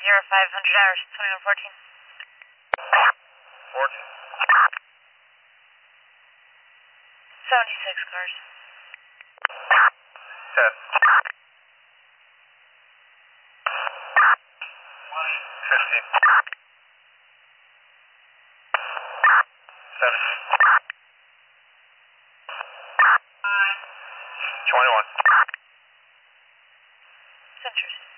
Sierra 500 hours, 2114. 14. 76 cars. 10. 15. 17. 21. Centers.